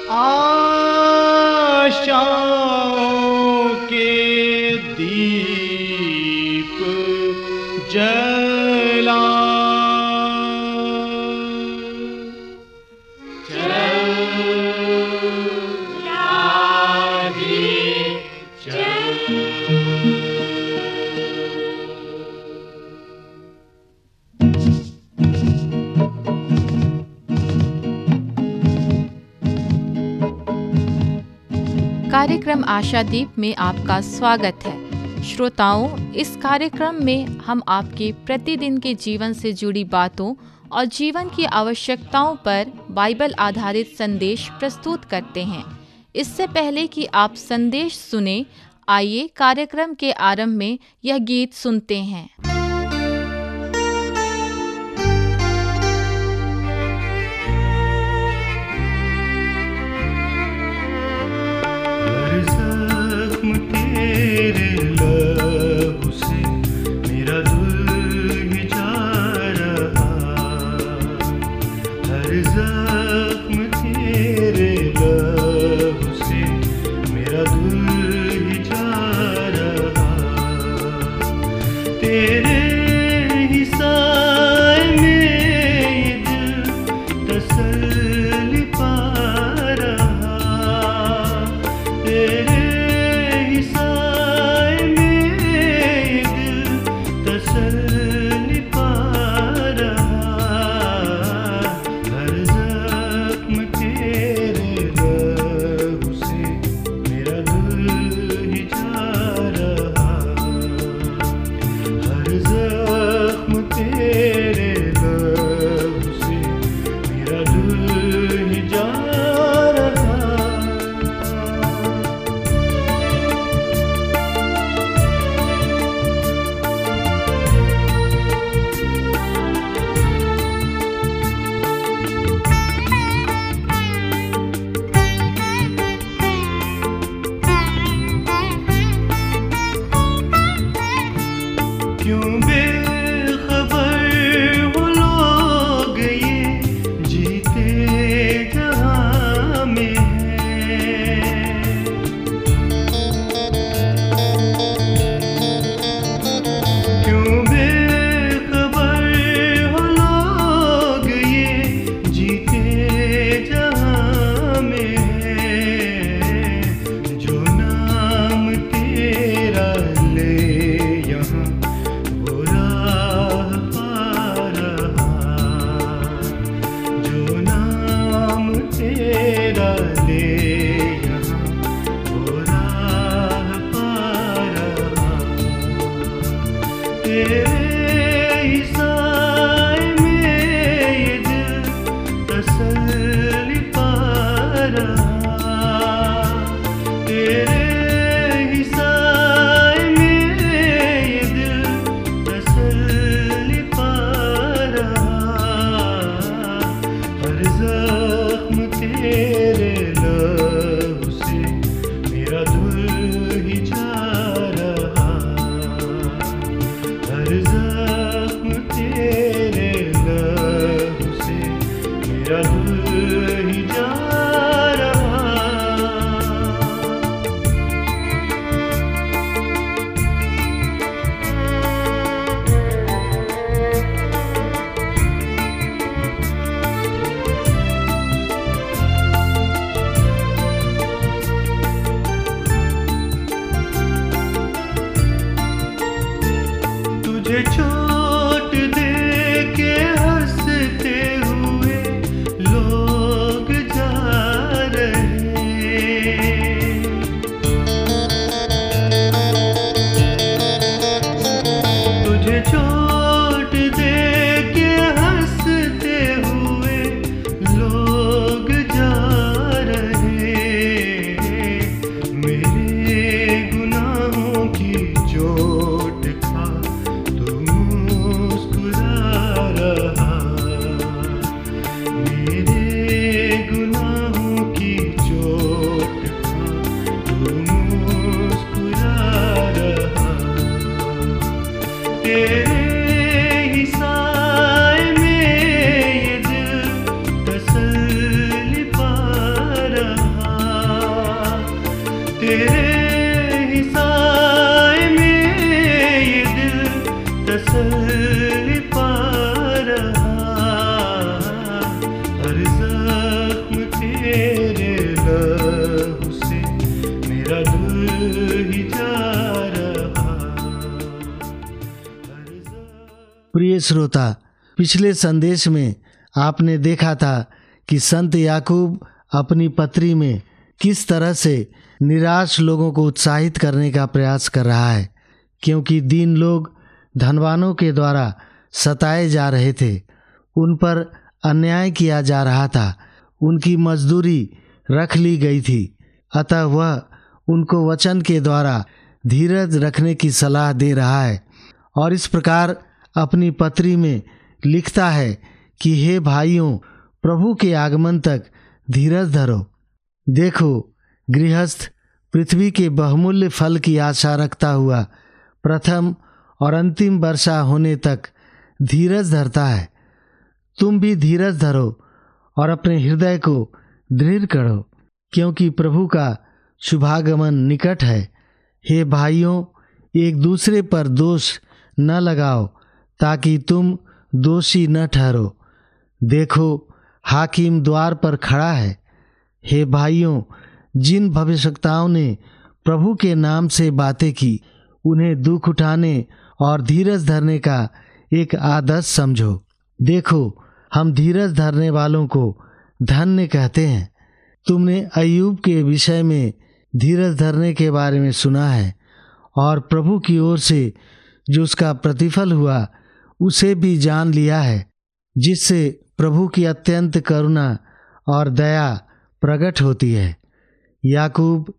आशाओं के दीप जला कार्यक्रम आशादीप में आपका स्वागत है। श्रोताओं, इस कार्यक्रम में हम आपके प्रतिदिन के जीवन से जुड़ी बातों और जीवन की आवश्यकताओं पर बाइबल आधारित संदेश प्रस्तुत करते हैं। इससे पहले कि आप संदेश सुने, आइए कार्यक्रम के आरंभ में यह गीत सुनते हैं। तेरे लहू से मेरा दिल ही जा रहा, हर जख्म तेरे लहू से मेरा दिल ही जा रहा, तेरे प्रिय श्रोता, पिछले संदेश में आपने देखा था कि संत याकूब अपनी पत्री में किस तरह से निराश लोगों को उत्साहित करने का प्रयास कर रहा है, क्योंकि दीन लोग धनवानों के द्वारा सताए जा रहे थे, उन पर अन्याय किया जा रहा था, उनकी मजदूरी रख ली गई थी। अतः वह उनको वचन के द्वारा धीरज रखने की सलाह दे रहा है और इस प्रकार अपनी पत्री में लिखता है कि हे भाइयों, प्रभु के आगमन तक धीरज धरो। देखो, गृहस्थ पृथ्वी के बहुमूल्य फल की आशा रखता हुआ प्रथम और अंतिम वर्षा होने तक धीरज धरता है। तुम भी धीरज धरो और अपने हृदय को दृढ़ करो, क्योंकि प्रभु का शुभागमन निकट है। हे भाइयों, एक दूसरे पर दोष न लगाओ ताकि तुम दोषी न ठहरो। देखो, हाकिम द्वार पर खड़ा है। हे भाइयों, जिन भविष्यवक्ताओं ने प्रभु के नाम से बातें की, उन्हें दुख उठाने और धीरज धरने का एक आदर्श समझो। देखो, हम धीरज धरने वालों को धन्य कहते हैं। तुमने अय्यूब के विषय में धीरज धरने के बारे में सुना है और प्रभु की ओर से जो उसका प्रतिफल हुआ उसे भी जान लिया है, जिससे प्रभु की अत्यंत करुणा और दया प्रकट होती है। याकूब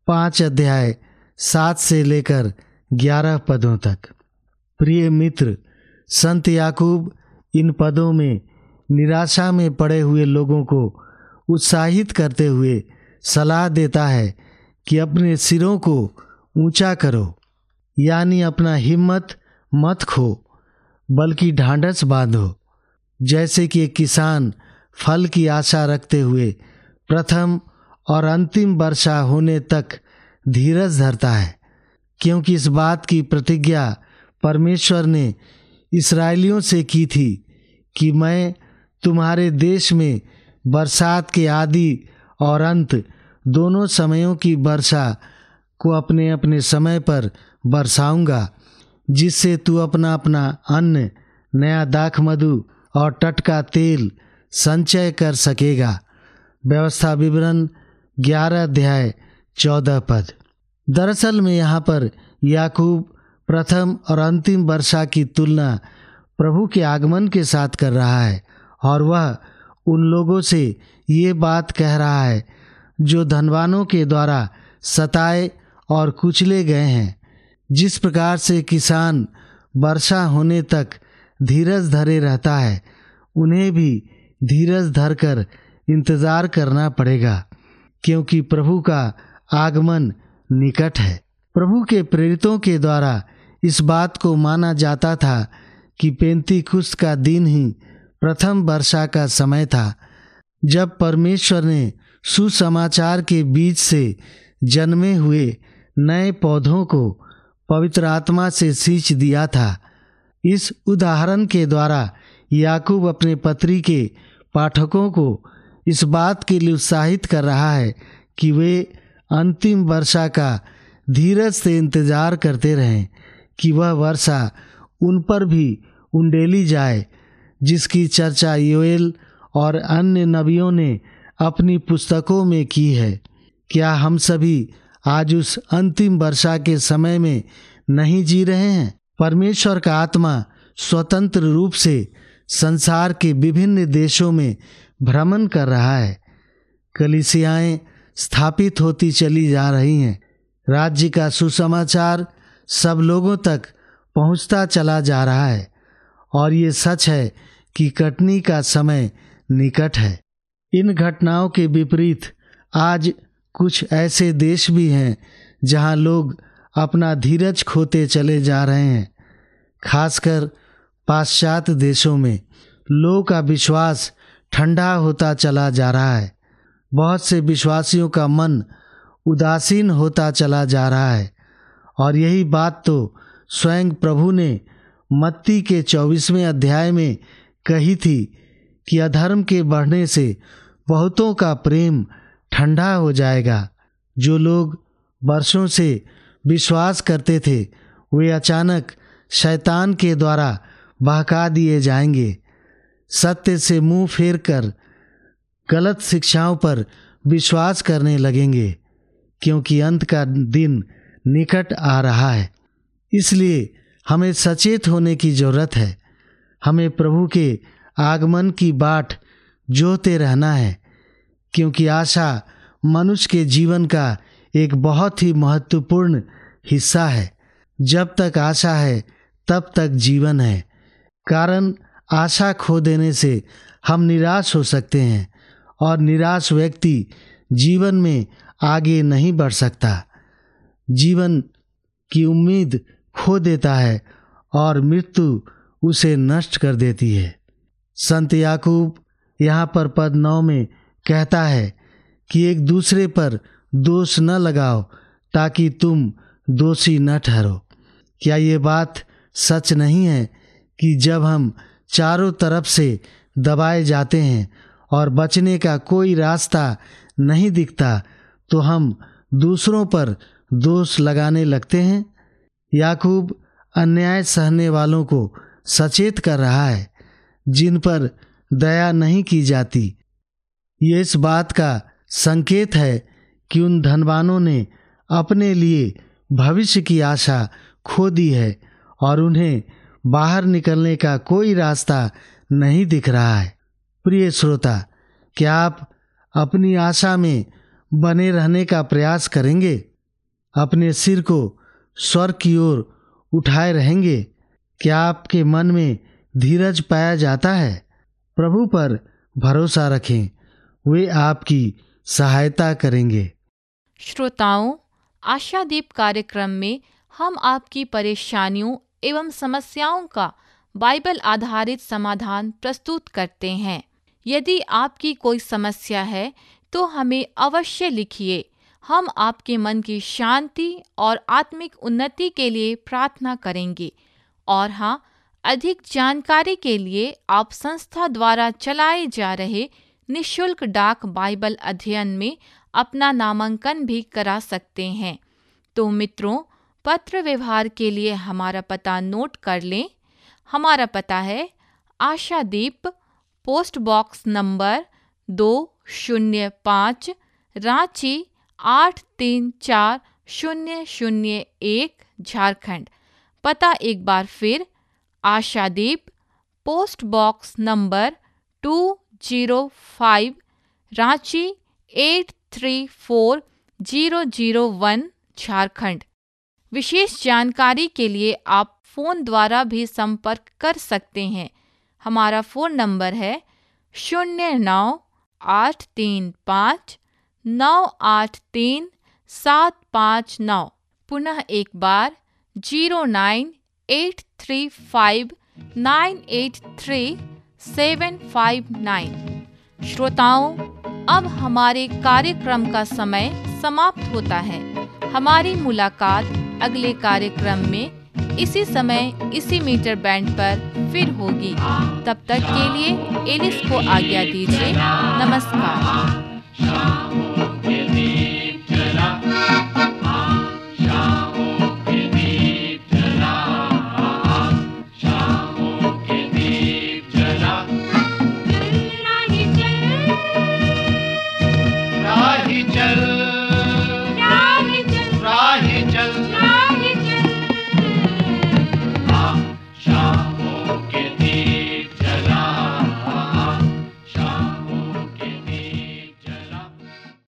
5 अध्याय 7 से लेकर 11 पदों तक। प्रिय मित्र, संत याकूब इन पदों में निराशा में पड़े हुए लोगों को उत्साहित करते हुए सलाह देता है कि अपने सिरों को ऊंचा करो, यानी अपना हिम्मत मत खो, बल्कि ढांढस बांधो। जैसे कि एक किसान फल की आशा रखते हुए प्रथम और अंतिम वर्षा होने तक धीरज धरता है, क्योंकि इस बात की प्रतिज्ञा परमेश्वर ने इस्राएलियों से की थी कि मैं तुम्हारे देश में बरसात के आदि और अंत दोनों समयों की वर्षा को अपने अपने समय पर बरसाऊंगा, जिससे तू अपना अपना अन्न, नया दाख मधु और टटका तेल संचय कर सकेगा। व्यवस्था विवरण 11 अध्याय 14 पद। दरअसल में यहाँ पर याकूब प्रथम और अंतिम वर्षा की तुलना प्रभु के आगमन के साथ कर रहा है और वह उन लोगों से ये बात कह रहा है जो धनवानों के द्वारा सताए और कुचले गए हैं। जिस प्रकार से किसान वर्षा होने तक धीरज धरे रहता है, उन्हें भी धीरज धरकर इंतजार करना पड़ेगा, क्योंकि प्रभु का आगमन निकट है। प्रभु के प्रेरितों के द्वारा इस बात को माना जाता था कि पेंतीकुस्त का दिन ही प्रथम वर्षा का समय था, जब परमेश्वर ने सुसमाचार के बीज से जन्मे हुए नए पौधों को पवित्र आत्मा से सींच दिया था। इस उदाहरण के द्वारा याकूब अपने पत्री के पाठकों को इस बात के लिए उत्साहित कर रहा है कि वे अंतिम वर्षा का धीरज से इंतजार करते रहें कि वह वर्षा उन पर भी उंडेली जाए, जिसकी चर्चा योएल और अन्य नबियों ने अपनी पुस्तकों में की है। क्या हम सभी आज उस अंतिम वर्षा के समय में नहीं जी रहे हैं? परमेश्वर का आत्मा स्वतंत्र रूप से संसार के विभिन्न देशों में भ्रमण कर रहा है। कलीसियाएं स्थापित होती चली जा रही हैं। राज्य का सुसमाचार सब लोगों तक पहुंचता चला जा रहा है और ये सच है कि कटनी का समय निकट है। इन घटनाओं के विपरीत आज कुछ ऐसे देश भी हैं जहां लोग अपना धीरज खोते चले जा रहे हैं। खासकर पाश्चात्य देशों में लोगों का विश्वास ठंडा होता चला जा रहा है। बहुत से विश्वासियों का मन उदासीन होता चला जा रहा है और यही बात तो स्वयं प्रभु ने मत्ती के 24वें अध्याय में कही थी कि अधर्म के बढ़ने से बहुतों का प्रेम ठंडा हो जाएगा। जो लोग वर्षों से विश्वास करते थे, वे अचानक शैतान के द्वारा बहका दिए जाएंगे। सत्य से मुंह फेर कर गलत शिक्षाओं पर विश्वास करने लगेंगे, क्योंकि अंत का दिन निकट आ रहा है। इसलिए हमें सचेत होने की जरूरत है। हमें प्रभु के आगमन की बाट जोहते रहना है, क्योंकि आशा मनुष्य के जीवन का एक बहुत ही महत्वपूर्ण हिस्सा है। जब तक आशा है तब तक जीवन है, कारण आशा खो देने से हम निराश हो सकते हैं और निराश व्यक्ति जीवन में आगे नहीं बढ़ सकता, जीवन की उम्मीद खो देता है और मृत्यु उसे नष्ट कर देती है। संत याकूब यहाँ पर पद 9 में कहता है कि एक दूसरे पर दोष न लगाओ ताकि तुम दोषी न ठहरो। क्या ये बात सच नहीं है कि जब हम चारों तरफ से दबाए जाते हैं और बचने का कोई रास्ता नहीं दिखता तो हम दूसरों पर दोष लगाने लगते हैं? याकूब अन्याय सहने वालों को सचेत कर रहा है, जिन पर दया नहीं की जाती। ये इस बात का संकेत है कि उन धनवानों ने अपने लिए भविष्य की आशा खो दी है और उन्हें बाहर निकलने का कोई रास्ता नहीं दिख रहा है। प्रिय श्रोता, क्या आप अपनी आशा में बने रहने का प्रयास करेंगे? अपने सिर को स्वर्ग की ओर उठाए रहेंगे? क्या आपके मन में धीरज पाया जाता है? प्रभु पर भरोसा रखें, वे आपकी सहायता करेंगे। श्रोताओं, आशादीप कार्यक्रम में हम आपकी परेशानियों एवं समस्याओं का बाइबल आधारित समाधान प्रस्तुत करते हैं। यदि आपकी कोई समस्या है तो हमें अवश्य लिखिए। हम आपके मन की शांति और आत्मिक उन्नति के लिए प्रार्थना करेंगे। और हाँ, अधिक जानकारी के लिए आप संस्था द्वारा चलाए जा रहे निःशुल्क डाक बाइबल अध्ययन में अपना नामांकन भी करा सकते हैं। तो मित्रों, पत्र व्यवहार के लिए हमारा पता नोट कर लें। हमारा पता है Ashadeep, post box number 205, Ranchi 834001, Jharkhand. पता एक बार फिर, Ashadeep, post box number 205, Ranchi 834001, Jharkhand. विशेष जानकारी के लिए आप फ़ोन द्वारा भी संपर्क कर सकते हैं। हमारा फ़ोन नंबर है 09835983 पुनः एक बार 09835983759। श्रोताओं, अब हमारे कार्यक्रम का समय समाप्त होता है। हमारी मुलाकात अगले कार्यक्रम में इसी समय इसी मीटर बैंड पर फिर होगी। तब तक के लिए एलिस को आज्ञा दीजिए। नमस्कार। चल